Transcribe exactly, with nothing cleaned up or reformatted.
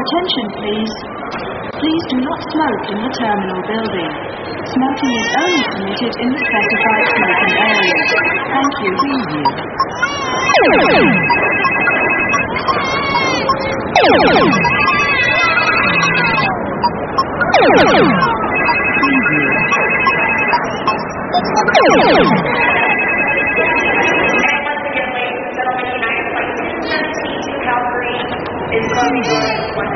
Attention, please. Please do not smoke in the terminal building. Smoking is only permitted in the specified smoking areas. Thank you. Is